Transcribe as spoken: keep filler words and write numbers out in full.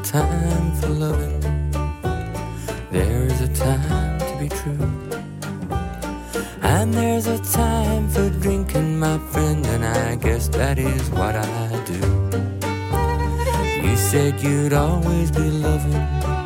time for loving. There is a time to be true. And there's a time for drinking, my friend, and I guess that is what I do. You said you'd always be loving,